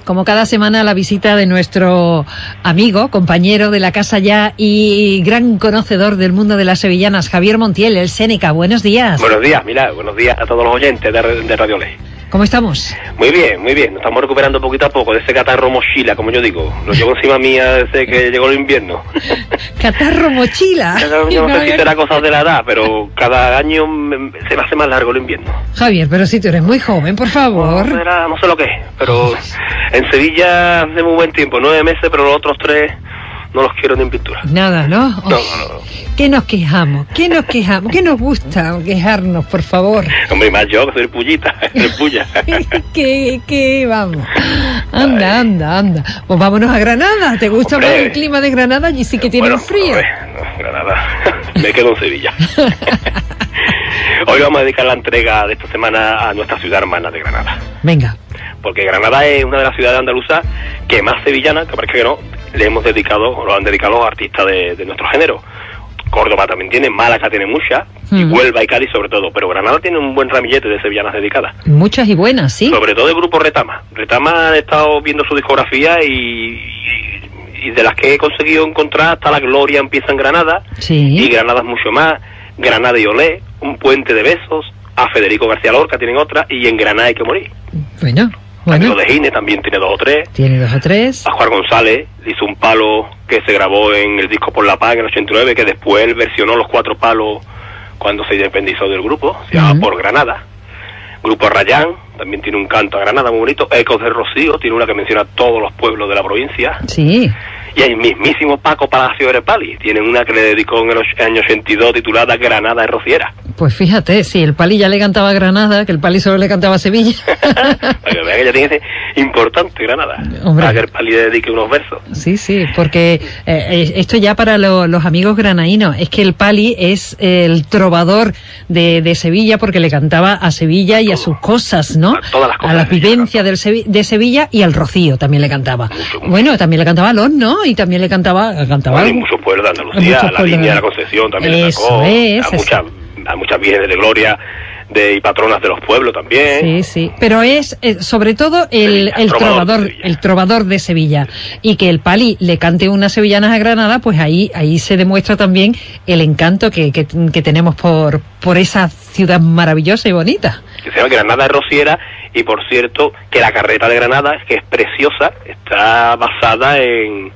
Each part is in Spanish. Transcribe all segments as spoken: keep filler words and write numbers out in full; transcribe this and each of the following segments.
como cada semana, la visita de nuestro amigo, compañero de la casa ya y gran conocedor del mundo de las sevillanas, Javier Montiel, el Séneca. Buenos días. Buenos días, mira, buenos días a todos los oyentes de, de Radio Ley. ¿Cómo estamos? Muy bien, muy bien. Nos estamos recuperando poquito a poco de ese catarro mochila, como yo digo. Lo llevo encima mía desde que llegó el invierno. ¿Catarro mochila? Yo no sé si será cosa de la edad, pero cada año me, se me hace más largo el invierno. Javier, pero si tú eres muy joven, por favor. No, era, no sé lo que es, pero en Sevilla hace muy buen tiempo, nueve meses, pero los otros tres no los quiero ni en pintura. Nada, ¿no? No, no, no. ¿Qué nos quejamos? ¿Qué nos quejamos? ¿Qué nos gusta quejarnos, por favor? Hombre, más yo, que soy pullita, soy puya. ¿Qué, qué, vamos? Anda, anda, anda. Pues vámonos a Granada. ¿Te gusta Hombre, más el clima de Granada? Allí sí que tiene bueno, frío. Hombre, no, Granada. Me quedo en Sevilla. Hoy vamos a dedicar la entrega de esta semana a nuestra ciudad hermana de Granada. Venga. Porque Granada es una de las ciudades andaluzas que más sevillana, que parece que no, le hemos dedicado, o lo han dedicado los artistas de, de nuestro género. Córdoba también tiene, Málaga tiene muchas, mm. y Huelva y Cádiz sobre todo, pero Granada tiene un buen ramillete de sevillanas dedicadas. Muchas y buenas, sí. Sobre todo el grupo Retama. Retama ha estado viendo su discografía y, y, y de las que he conseguido encontrar hasta La Gloria empieza en Granada, sí. Y Granada es mucho más, Granada y Olé, Un Puente de Besos, a Federico García Lorca tienen otra, y En Granada hay que morir. Bueno. Bueno. Amigo de Gine también tiene dos o tres. Tiene dos o tres. A Juan González le hizo un palo que se grabó en el disco Por la Paz en el ochenta y nueve, que después él versionó los cuatro palos cuando se independizó del grupo, se llama uh-huh. Por Granada. Grupo Rayán también tiene un canto a Granada muy bonito. Ecos de Rocío tiene una que menciona todos los pueblos de la provincia. Sí. Y el mismísimo Paco Palacio de Pali tienen una que le dedicó en el año ochenta y dos titulada Granada de Rociera. Pues fíjate, si el Pali ya le cantaba a Granada, que el Pali solo le cantaba a Sevilla. Para que vea que ya tiene ese importante Granada. Hombre. Para que el Pali le dedique unos versos. Sí, sí, porque eh, esto ya para lo, los amigos granadinos, es que el Pali es el trovador de, de Sevilla, porque le cantaba a Sevilla y a sus cosas, ¿no? A todas las cosas. A la vivencia del Sevi- de Sevilla y al Rocío también le cantaba. Mucho, mucho. Bueno, también le cantaba a Los, ¿no? Y también le cantaba... cantaba bueno, y muchos pueblos de Andalucía, a la línea de la Concepción también le sacó. Es, a muchas a muchas vírgenes de gloria de y patronas de los pueblos también. Sí, sí, pero es eh, sobre todo el, Sevilla, el trovador, trovador el trovador de Sevilla, y que el Pali le cante unas sevillanas a Granada, pues ahí ahí se demuestra también el encanto que, que, que tenemos por por esa ciudad maravillosa y bonita. Que se llama Granada de Rociera, y por cierto que la carreta de Granada, que es preciosa, está basada en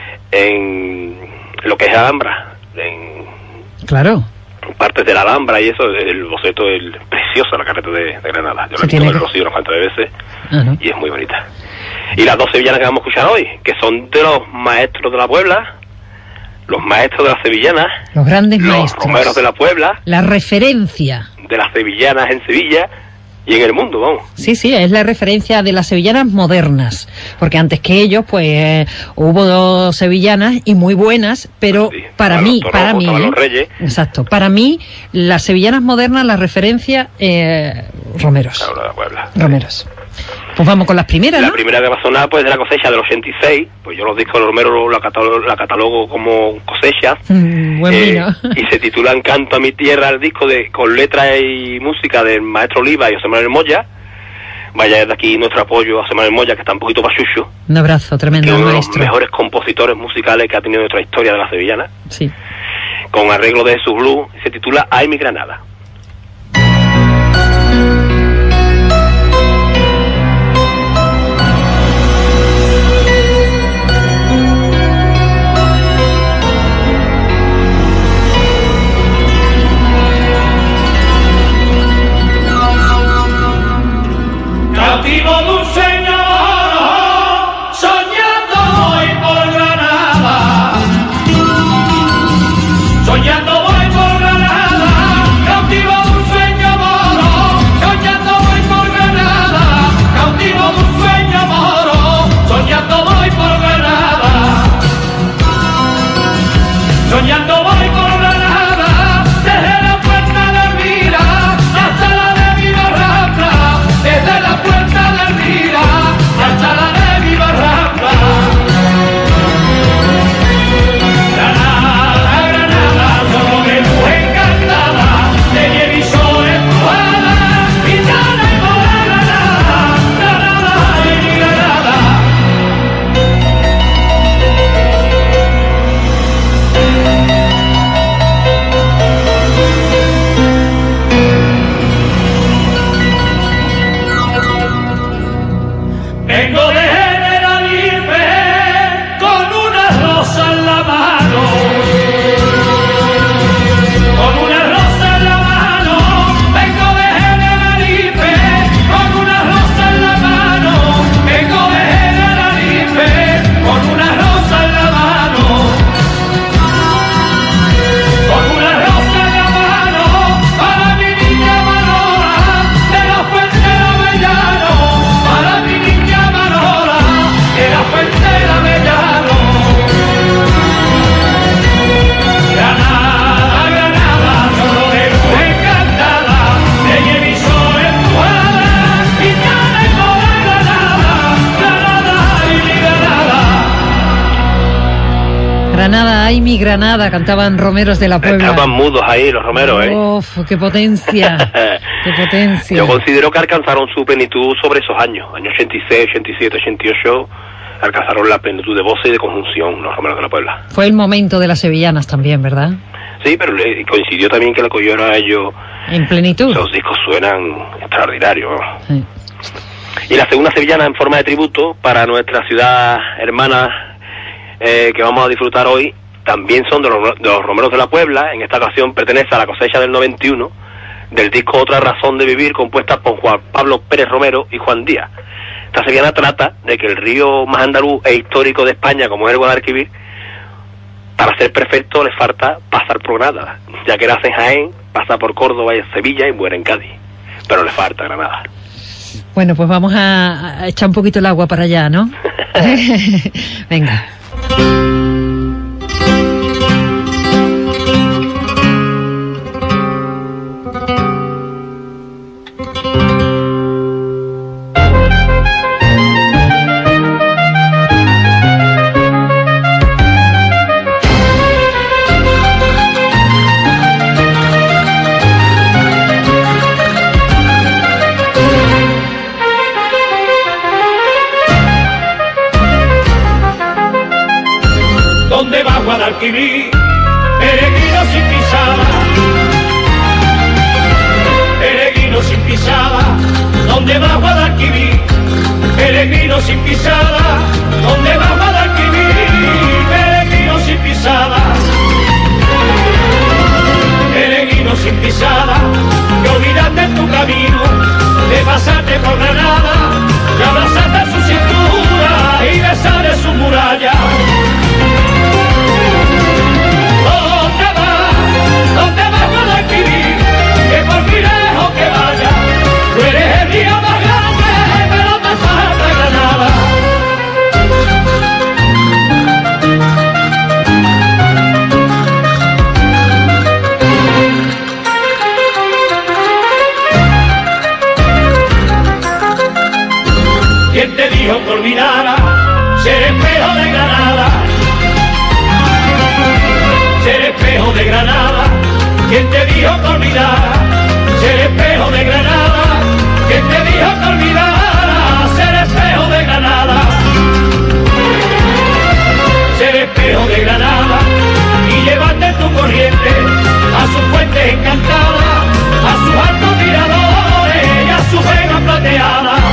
en lo que es Alhambra, en claro, partes de la Alhambra y eso. El boceto es precioso, la carreta de, de Granada. Yo la he visto en el Rocío unas cuantas veces. Uh-huh. Y es muy bonita. Y las dos sevillanas que vamos a escuchar hoy, que son de los maestros de la Puebla, los maestros de las sevillanas, los grandes los maestros, romeros de la Puebla, la referencia de las sevillanas en Sevilla y en el mundo, vamos. Sí, sí, es la referencia de las sevillanas modernas, porque antes que ellos, pues, eh, hubo dos sevillanas y muy buenas, pero sí, para mí, toros, para mí, los Reyes. Exacto, para mí, las sevillanas modernas, la referencia, eh, Romeros. Claro, la Puebla. Romeros. Pues vamos con las primeras, La ¿no? primera que va a sonar, pues, de la cosecha del ochenta y seis, pues yo los discos de Romero la catalogo, la catalogo como cosechas. Mm, buen eh, vino. Y se titulan Canto a mi tierra, el disco de con letra y música del maestro Oliva y José Manuel Moya. Vaya desde aquí nuestro apoyo a José Manuel Moya, que está un poquito pachucho. Un abrazo tremendo, que es uno de maestro. los mejores compositores musicales que ha tenido nuestra historia de la sevillana. Sí. Con arreglo de Jesús Blue, se titula Ay mi Granada. Cautivo de un señor, soñando voy por Granada, soñando voy por Granada, cautivo de un sueño moro, soñando voy por Granada, cautivo de un sueño moro, soñando voy por Granada, soñando voy por Granada, desde la puerta de Elvira hasta la de Viva Rambla, desde la puerta de Elvira Granada, ay mi Granada, cantaban romeros de la Puebla. Estaban mudos ahí los romeros, ¿eh? Uf, qué potencia, qué potencia. Yo considero que alcanzaron su plenitud sobre esos años, años ochenta y seis, ochenta y siete, ochenta y ocho, alcanzaron la plenitud de voz y de conjunción los romeros de la Puebla. Fue el momento de las sevillanas también, ¿verdad? Sí, pero le coincidió también que le cogieron a ellos... En plenitud. Esos discos suenan extraordinarios, ¿no? Sí. Y la segunda sevillana en forma de tributo para nuestra ciudad hermana eh, que vamos a disfrutar hoy, también son de los, de los romeros de la Puebla. En esta ocasión pertenece a la cosecha del noventa y uno, del disco Otra razón de vivir, compuesta por Juan Pablo Pérez Romero y Juan Díaz. Esta sevillana trata de que el río más andaluz e histórico de España, como es el Guadalquivir, para ser perfecto le falta pasar por Granada, ya que nace en Jaén, pasa por Córdoba y Sevilla y muere en Cádiz, pero le falta Granada. Bueno, pues vamos a, a echar un poquito el agua para allá, ¿no? Venga. Guadalquivir, peregrino sin pisada, peregrino sin pisada, ¿dónde va Guadalquivir? Peregrino sin pisada, ¿dónde va Guadalquivir? Peregrino sin pisada, peregrino sin pisada, que olvidaste tu camino, de pasarte por Granada, de abrazarte su cintura y besarle su muralla. ¿Dónde vas Guadalquivir? Que por muy lejos que vaya, tú eres el río más grande, pero te falta Granada. ¿Quién te dijo que olvidara ser espejo de Granada? Ser espejo de Granada. ¿Quién te dijo que olvidara ser espejo de Granada? ¿Quién te dijo que olvidara ser espejo de Granada? Ser espejo de Granada y llevarte tu corriente a sus fuentes encantadas, a sus altos miradores y a sus vegas plateadas.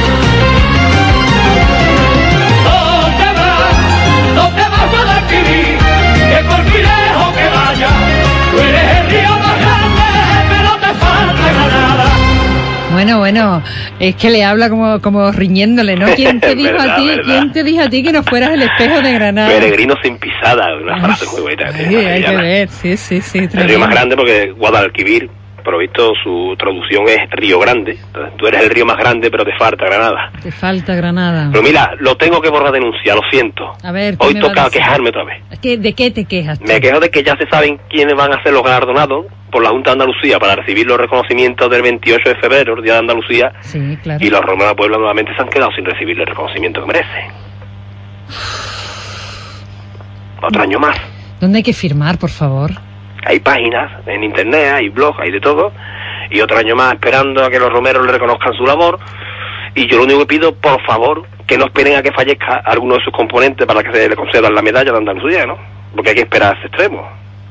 ¿Dónde vas? ¿Dónde vas Guadalquivir? Que por muy lejos que vaya, tú eres el río más grande, pero te falta Granada. Bueno, bueno, es que le habla como, como riñéndole, ¿no? ¿Quién te dijo verdad, a ti, verdad. quién te dijo a ti que no fueras el espejo de Granada? Peregrino sin pisada, una frase muy bonita. Sí, hay que ver, sí, sí, sí. El río más grande porque Guadalquivir, por visto, su traducción es Río Grande. Entonces, tú eres el río más grande, pero te falta Granada. Te falta Granada. Pero mira, lo tengo que borrar denuncia, lo siento. A ver, ¿qué hoy me va a toca decir? quejarme otra vez. ¿Qué, ¿De qué te quejas tú? Me quejo de que ya se saben quiénes van a ser los galardonados por la Junta de Andalucía para recibir los reconocimientos del veintiocho de febrero, el Día de Andalucía. Sí, claro. Y los romeros de Puebla nuevamente se han quedado sin recibir el reconocimiento que merecen. Otro año más. ¿Dónde hay que firmar, por favor? Hay páginas en internet, hay blogs, hay de todo. Y otro año más esperando a que los romeros le reconozcan su labor. Y yo lo único que pido, por favor, que no esperen a que fallezca alguno de sus componentes para que se le concedan la medalla de Andalucía, ¿no? Porque hay que esperar a ese extremo.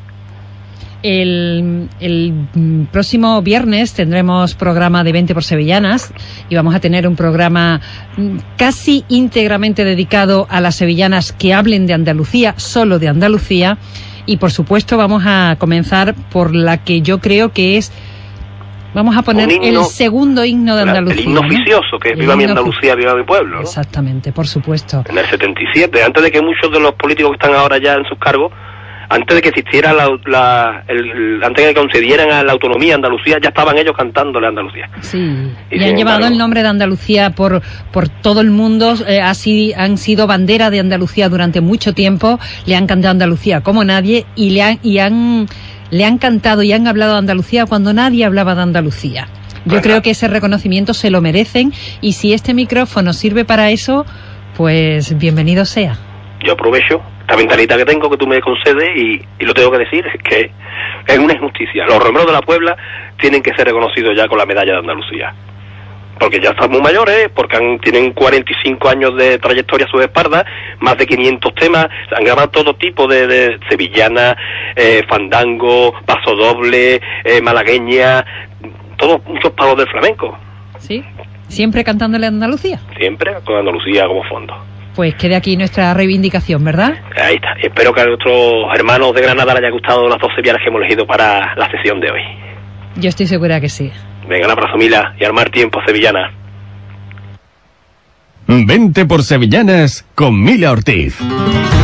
El, el próximo viernes tendremos programa de veinte por Sevillanas y vamos a tener un programa casi íntegramente dedicado a las sevillanas que hablen de Andalucía, solo de Andalucía. Y por supuesto vamos a comenzar por la que yo creo que es... Vamos a poner himno, el segundo himno de Andalucía. El himno oficioso, ¿no? Que es el Viva mi Andalucía, viva mi pueblo, ¿no? Exactamente, por supuesto. En el setenta y siete, antes de que muchos de los políticos que están ahora ya en sus cargos, antes de que existiera la, la el, el, antes de que concedieran a la autonomía a Andalucía, ya estaban ellos cantándole a Andalucía. Sí, y le han llevado embargo, el nombre de Andalucía por por todo el mundo, eh, así han sido bandera de Andalucía durante mucho tiempo, le han cantado a Andalucía como nadie y le han, y han le han cantado y han hablado de Andalucía cuando nadie hablaba de Andalucía. Yo pues creo que ese reconocimiento se lo merecen y si este micrófono sirve para eso, pues bienvenido sea. Yo aprovecho esta ventanita que tengo que tú me concedes y, y lo tengo que decir, es que es una injusticia. Los romeros de la Puebla tienen que ser reconocidos ya con la medalla de Andalucía, porque ya están muy mayores, porque han, tienen cuarenta y cinco años de trayectoria a sus espaldas, más de quinientos temas, han grabado todo tipo de, de sevillana, eh, fandango, pasodoble, eh, malagueña, todos muchos palos del flamenco. Sí, siempre cantándole a Andalucía. Siempre con Andalucía como fondo. Pues quede aquí nuestra reivindicación, ¿verdad? Ahí está. Y espero que a nuestros hermanos de Granada les haya gustado las dos sevillanas que hemos elegido para la sesión de hoy. Yo estoy segura que sí. Venga, un abrazo, Mila, y armar tiempo, sevillana. Vente por Sevillanas con Mila Ortiz.